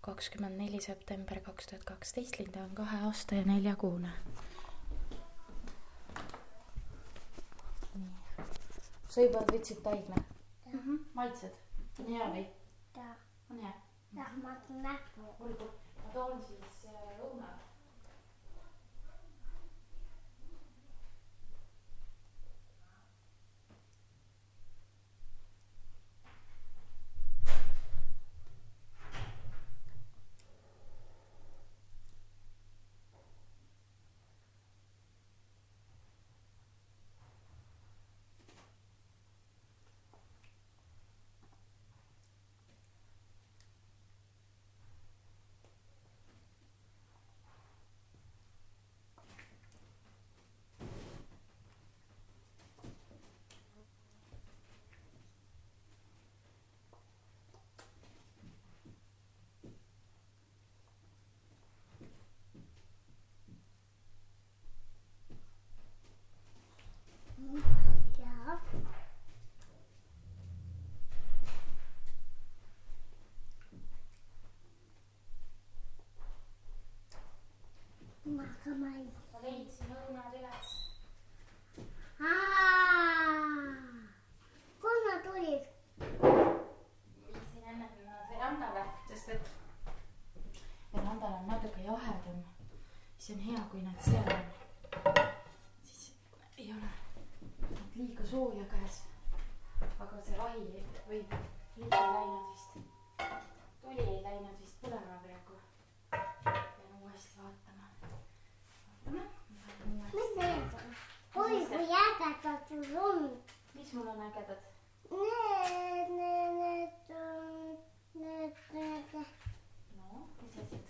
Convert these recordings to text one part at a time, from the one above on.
24. september 2012, Linda on 2 aasta ja 4 kuune. Sa juba võtsid taigna? Maitsed? On hea või? On hea? Jah, ma olen näpu. Olgu, ma toon siis õunad. Ma leidsin õunad üles. Kus nad tulid? Viitsin enne verandale, sest et verandal on natuke jahedam. Siis on hea, kui nad seal on. Siis ei ole liiga sooja käes. Aga see vahi võib liiga läinud vist. Tuli ei läinud vist põlema praegu. Pean uuesti vaatama. Mis need on? Oi, kui ägedad sul on. Mis mul on ägedad? Need. No, mis asjad?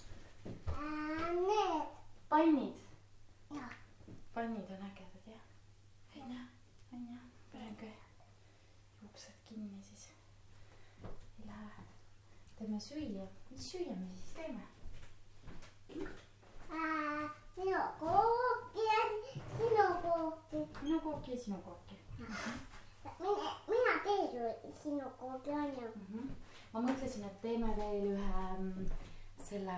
Need. Pannid. Jah. Pannid on ägedad, jah? On jah. Praegu juuksed kinni siis. Ei lähe. Teeme süüa. Mis süüa me siis teeme? Minu kooki ja sinu kooki. Minu kooki ja sinu kooki. Mina teen sinu kooki on ju. Ma mõtlesin, et teeme veel ühe selle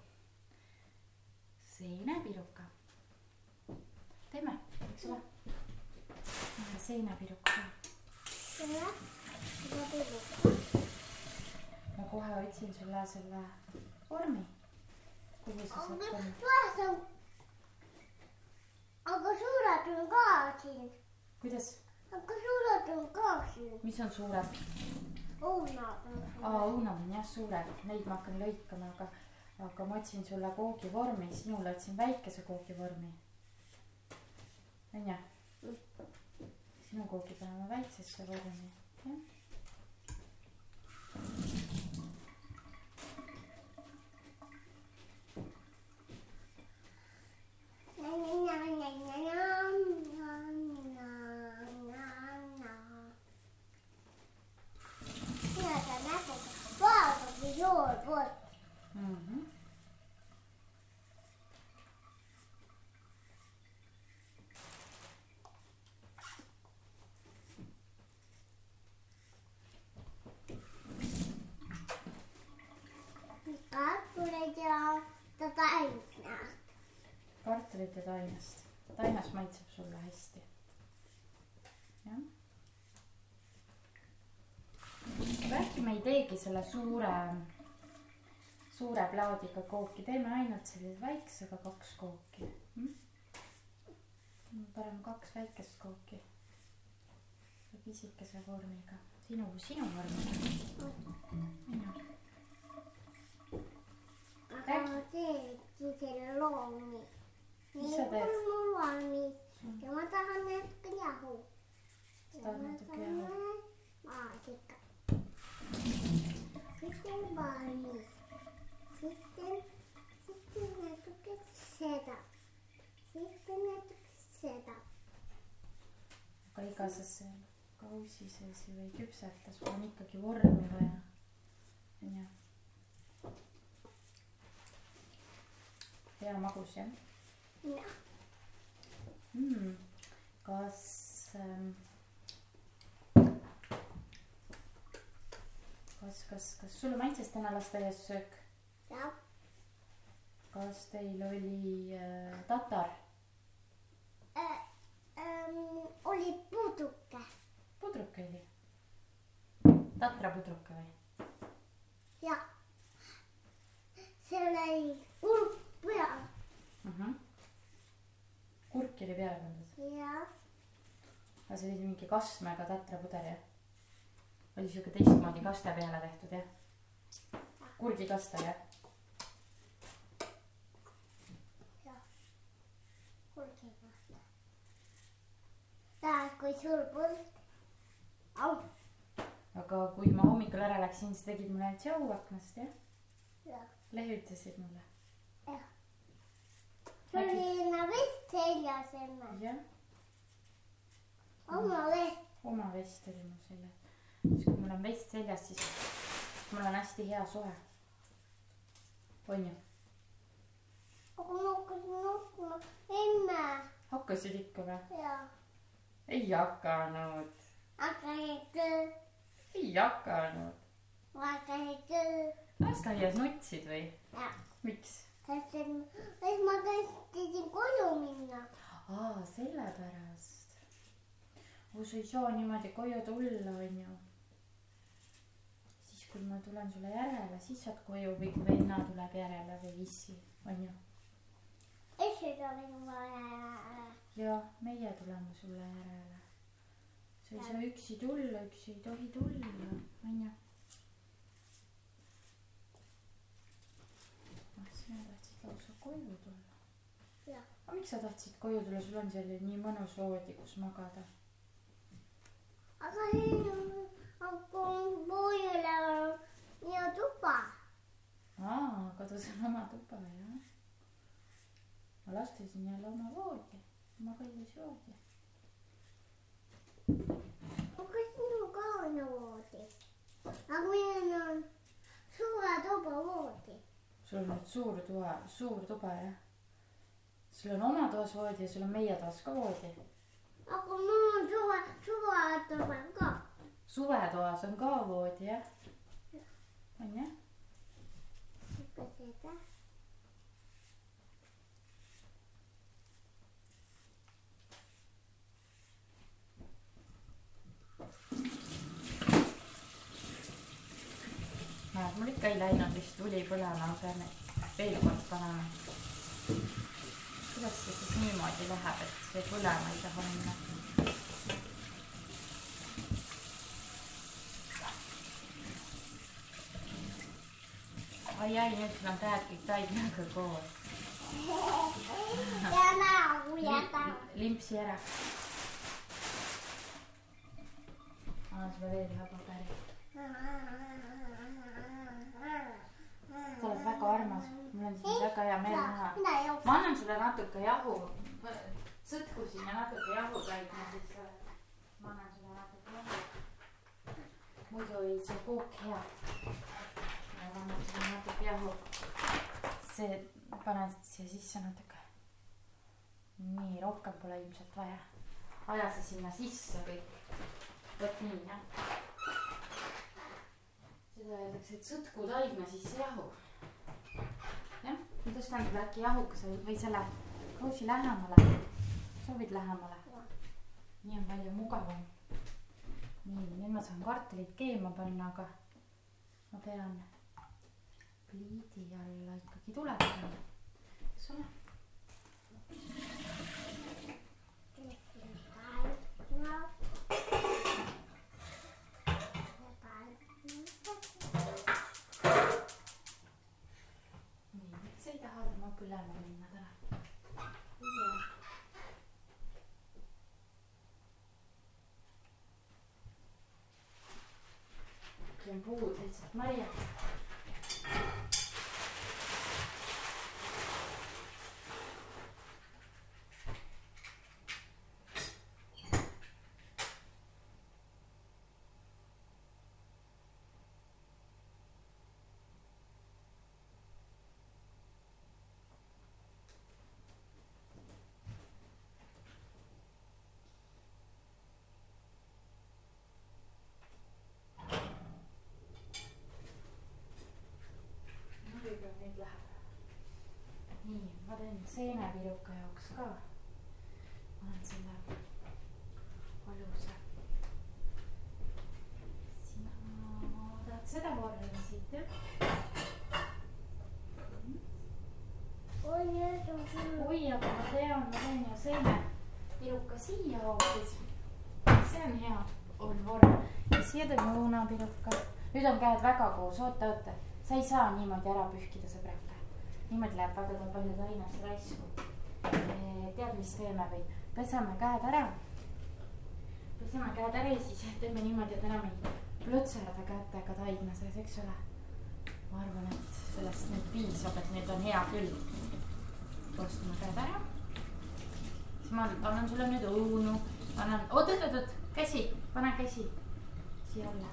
seenepiruka. Teeme, eks ole? Ühe seenepiruka. Selle piruka. Ma kohe otsin sulle selle vormi. Kuhu sa saad panna? Tuas on. Aga suured on ka siin. Kuidas? Aga suured on ka siin. Mis on suured? Õunad on suured. Õunad on jah suured. Neid ma hakkan lõikama, aga ma otsin sulle koogivormi. Sinule otsin väikese koogivormi. On jah? Sinu koogi paneme väiksesse vormi. Jah? Kartulit ja tainast. Tainas maitseb sulle hästi. Jah. Äkki me ei teegi selle suure plaadiga kooki. Teeme ainult sellise väiksega 2 kooki. Parem 2 väikest kooki. Ja pisikese vormiga. Sinu vormiga. Aga ma teedki selle loomi. Mis sa teed? Mul valmis. Ja ma tahan natuke jahu. Sa tahad natuke jahu? Maasikka. Sitten valmis. Sitten natuke seda. Sitten natuke seda. Aga igasesse kausi sees või küpseta, sul on ikkagi vormi vaja. On jah? Hea magus, jah? Jah. Kas kas sulle maitses täna lasteaias söök? Jah. Kas teil oli tatar? Oli pudruke. Pudruke oli? Tatra pudruke või? Jah. Seal oli kurk peal. Kurki oli peale pandud? Jah. Aga see oli mingi kastmega tatra puder, jah? Oli siuke teistmoodi kaste peale tehtud, jah? Kurgikaste, jah? Jah. Kurgikaste. Tahad, kui suur pult? Au. Aga kui ma hommikul ära läksin, siis tegid mulle tšau aknast, jah? Jah. Lehvitasid mulle? Jah. Sul oli vest seljas enne. Jah. Oma vest. Oma vest oli mul seljas. Siis kui mul on vest seljas, siis mul on hästi hea soe. On ju? Aga ma hakkasin nutma enne. Hakkasid ikka või? Jah. Ei hakanud. Hakkasin küll. Ei hakanud. Ma hakkasin küll. Lasteaias nutsid või? Jah. Miks? Sest ma tahtsin koju minna. Sellepärast. Sa ei saa niimoodi koju tulla, on ju. Siis kui ma tulen sulle järele, siis saad koju või kui venna tuleb järele või issi, on ju. Issi tuleb mulle järele. Ja meie tuleme sulle järele. Sa ei saa üksi tulla, üksi ei tohi tulla, on ju. Sina tahtsid lausa koju tulla. Jah. Aga miks sa tahtsid koju tulla? Sul on seal nii mõnus voodi, kus magada. Aga poojale ja tuba. Kodus on oma tuba, jah. Ma lastasin jälle oma voodi. Oma kallis voodi. Aga sinu ka on voodi. Aga meil on suure tuba voodi. Sul on nüüd suur tuba, jah? Sul on oma toas voodi ja sul on meie toas ka voodi. Aga mul on suvetoas ka. Suvetoas on ka voodi, jah? On, jah? Ikka seda. Mul ikka ei läinud vist tuli põlema, ma pean veel kord panema. Kuidas see siis niimoodi läheb, et see põlema ei taha minna? Ai, nüüd sul on käed kõik taignaga koos. Ja näo jäta. Limpsi ära. Annan sulle veel ühe paberi. Sa oled väga armas. Mul on siin väga hea meel näha. Ma annan sulle natuke jahu. Sõtku sinna natuke jahu käidma, siis ma annan sulle natuke jahu. Muidu ei see kook hea. Ma annan sulle natuke jahu. See panen siia sisse natuke. Nii, rohkem pole ilmselt vaja. Aja see sinna sisse kõik. Võt nii, jah. Seda öeldakse, et sõtku taigna sisse jahu. Jah, ma tõstan sulle äkki jahukese või selle kroosi lähemale. Soovid lähemale? Nii on palju mugavam. Nii, nüüd ma saan kartulit keema panna, aga ma pean pliidi alla ikkagi tuletama. Eks ole? Põlema minna täna. See on puud lihtsalt marjad. nüüd läheb. Nii, ma teen seenepiruka jaoks ka. Panen selle valusa. Sina tahad seda vormi siit, jah? Oi, aga ma tean, ma teen ju seenepiruka siia hoopis. See on hea, on vorm. Ja siia teeme õunapiruka. Nüüd on käed väga koos, oota. Sa ei saa niimoodi ära pühkida sõbrake. Niimoodi läheb väga palju tainast raisku. Tead, mis teeme või? Pesame käed ära ja siis teeme niimoodi, et enam ei plõtserda kätega taigna sees, eks ole. Ma arvan, et sellest nüüd piisab, et nüüd on hea küll. Koostame käed ära. Siis ma annan sulle nüüd õunu. Oot, käsi, pane käsi. Siia alla.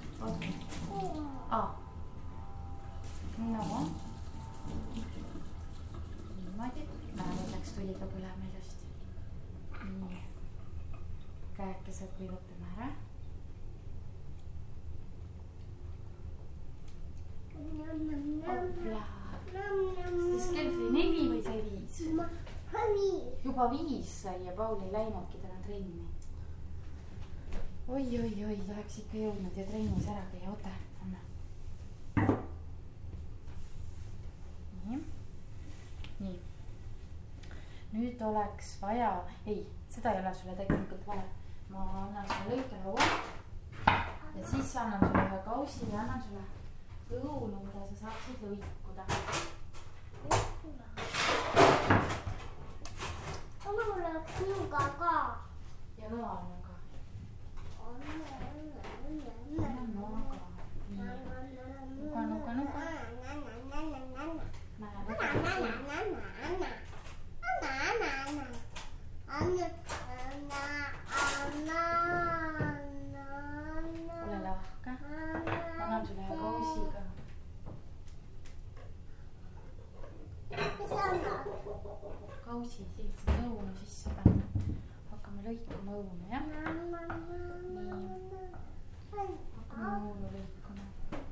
No. Niimoodi. Näed, läks tuli ka põlema ilusti. Nii. Käekesed kuivatame ära. Opla. Siis kell sai 4 või sai 5? Juba 5 sai ja Paul ei läinudki täna trenni. Oi, ta oleks ikka jõudnud ja trennis ära käia. Oota, anna. Nii. Nüüd oleks vaja... Ei, seda ei ole sulle tegelikult vaja. Ma annan sulle lõikelaua. Ja siis annan sulle ühe kausi ja annan sulle õunu, mida sa saaksid lõikuda. Mul oleks nuga ka. Ja loa on ka. Annan noa ka. Nuga. Ole lahke. Annan sulle ühe kausiga. Kausi siit õunu sisse panna. Hakkame lõikuma õunu, jah? Nii. Hakkame õunu lõikuma.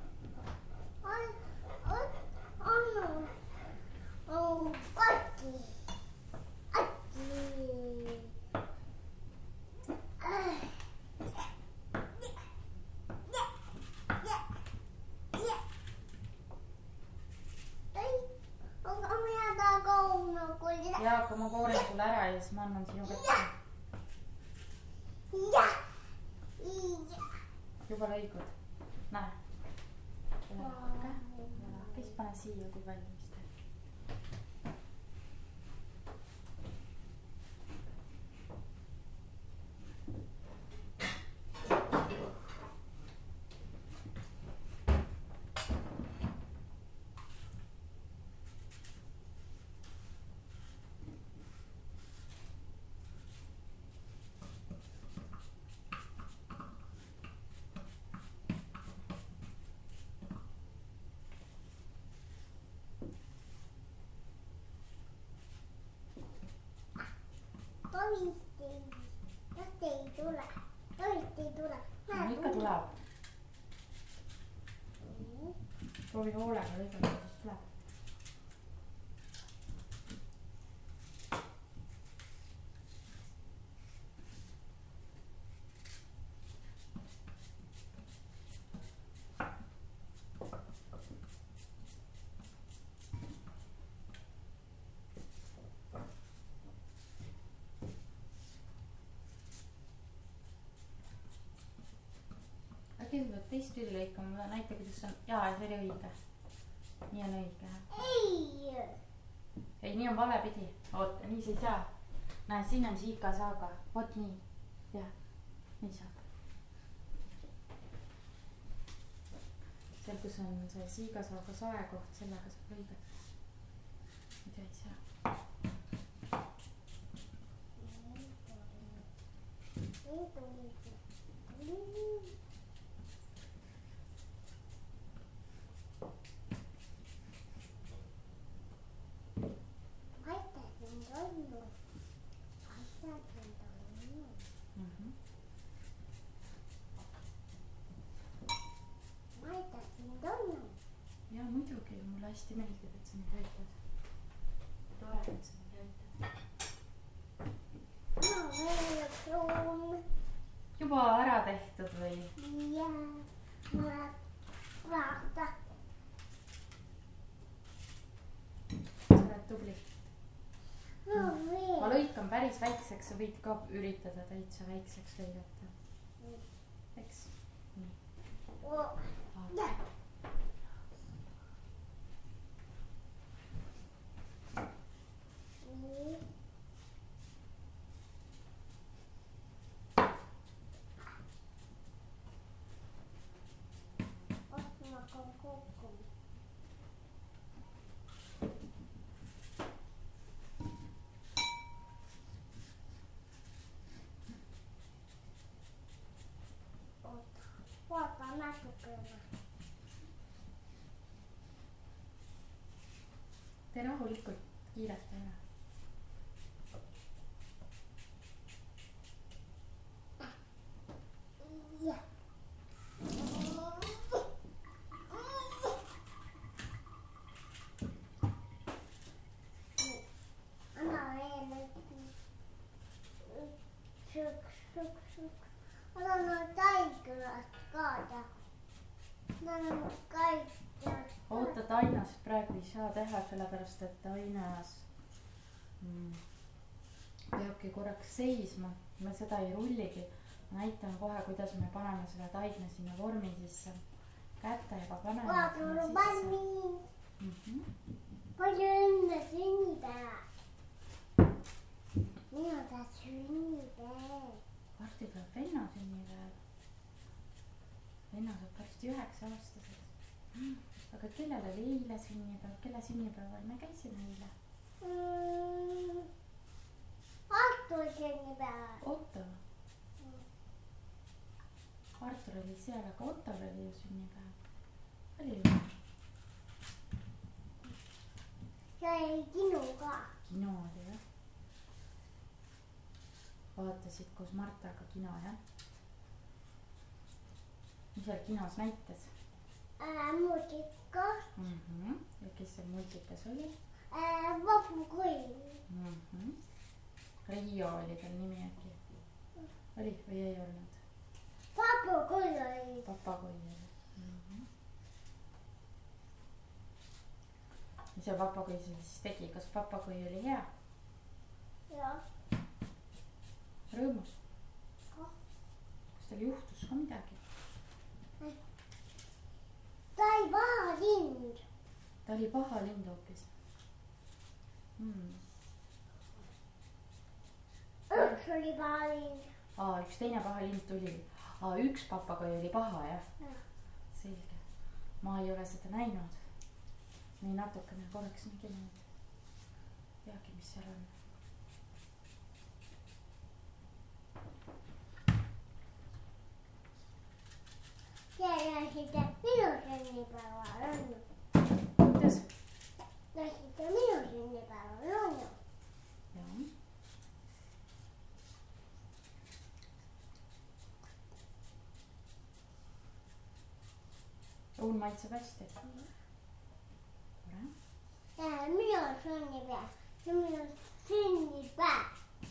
Ja, aga ma kooren sulle ära ja siis ma annan sinu kätte. Juba lõikud. Näe. Ole lahke. Siis pane siia, kui valmis teeb. Tästä ei tule. Toista ei tule. Ikka tuleb. Proovi hoolega lõigata, siis tuleb. Äkki sa pead teist tüli lõikama, näita, kuidas on. Jaa, see oli õige. Nii on õige. Ei, nii on vale pidi. Oota, nii sa ei saa. Näe, siin on siikasaaga. Vot nii. Jah, nii saab. Seal, kus on see siikasaaga saekoht, sellega saab lõigata. Mida ei saa. Jaa, muidugi. ongi, mulle hästi meeldib, et sa nüüd üritad. Tore, et sa nüüd üritad. Juba ära tehtud või? Jaa, ma vaata. Sa oled tubli. Ma lõikan päris väikseks, sa võid ka üritada täitsa väikseks lõigata. Eks? Nii. Vaata natukene. Tee rahulikult, kiirelt ära. Anna veel Anna noid taigulast kaada. Oota, tainast praegu ei saa teha, sellepärast et tainas peabki korraks seisma. Me seda ei rulligi. Ma näitan kohe, kuidas me paneme selle taigna sinna vormi sisse. Kätega paneme sinna sisse. Palju õnne sünnipäev. Minu ta sünnipäev. Varsti tuleb venna sünnipäev. Venna saab varsti 9-aastaseks. Aga kellel oli eile sünnipäev? Kelle sünnipäeval me käisime eile? Artur sünnipäev. Otto. Artur oli seal, aga Ottol oli ju sünnipäev. Oli ju? Ja oli kino ka. Kino oli jah. Vaatasid koos Martaga kino, jah? Mis seal kinos näitas? Multikas. Ja kes seal multikas oli? Papagoll. Riio oli tal nimi äkki. Oli või ei olnud? Papagoll oli. Papagoll oli. Mis see papagoll siis tegi? Kas papagoll oli hea? Jah. Rõõmus? Kas tal juhtus ka midagi? Ta oli paha lind. Ta oli paha lind hoopis. Üks oli paha lind. Üks teine paha lind tuli. Üks papagoll oli paha, jah? Selge. Ma ei ole seda näinud. Nii natukene korraks nägin. Teagi, mis seal on. Lasite minu sünnipäeval on. Kuidas? Lasite minu sünnipäeval on. Jah. Õun maitseb hästi. Tore. Minu sünnipäev. See on minu sünnipäev.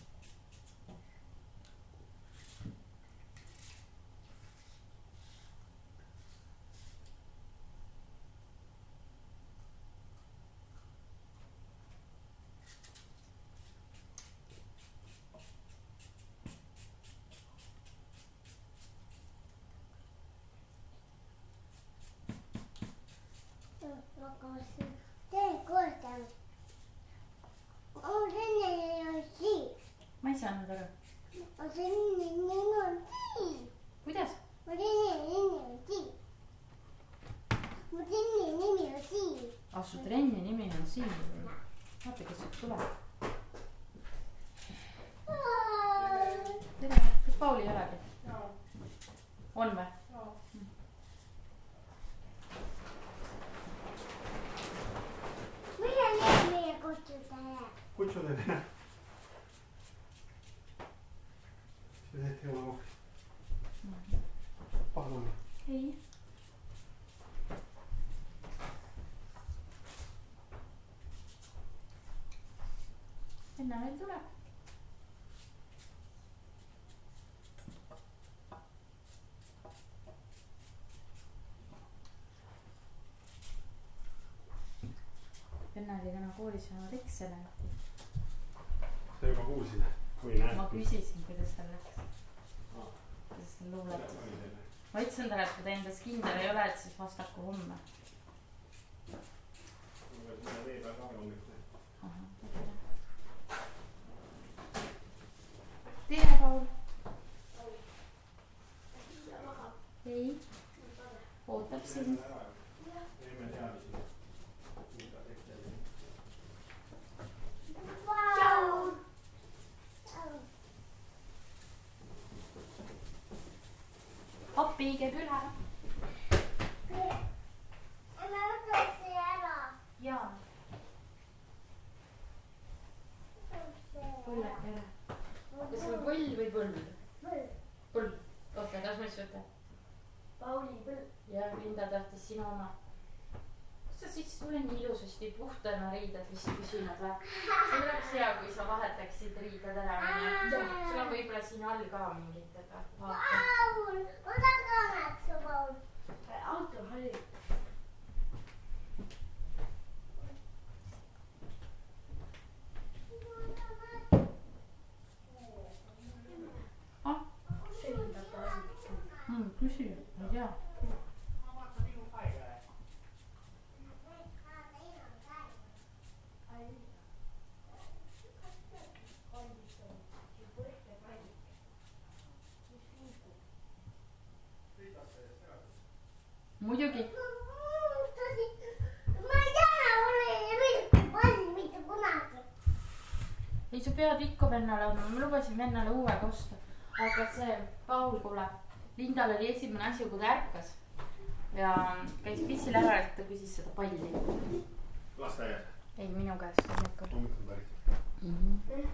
Ma ei saanud aru. Kuidas? Mu trenni nimi on Siim. Su trenni nimi on Siim. Vaata, kes sealt tuleb. Tere, kas Pauli ei olegi? On või? Mida need meie kutsuda? Kutsuda teha. See tehti oma kohta. Palun. Ei. minna veel tuleb. Venna oli täna koolis saanud Excelenti. sa juba kuulsid või näed? Ma küsisin, kuidas tal läks. Kuidas tal luuletas. Ma ütlesin talle, et kui ta endas kindel ei ole, et siis vastaku homme. tere, Paul. ei. Ootab sind. Appi käib üle. Ma võtan see ära. Jaa. Põll läheb ära. Kas on põll või põld? Põll. Põld. Oota, kas ma siis võtan? Pauli põll. Ja Linda tahtis sinu oma. Kas sa siis sulle nii ilusasti puhtana riided vist küsinud või? See oleks hea, kui sa vahetaksid riided ära. Sul on võib-olla siin all ka mingid. Paul, ma tahan su Paul. Auto oli. Küsi, ma ei tea. Muidugi. Ma ei tea, mul ei vilku palli mitte kunagi. Ei, sa pead ikka vennale andma. Ma lubasin vennale uue kosta. Aga see Paul, kuule, Lindal oli esimene asi, kui ta ärkas. Ja käis pissil ära, et ta küsis seda palli. Lasteaias? Ei, minu käest. Hommikul pärit.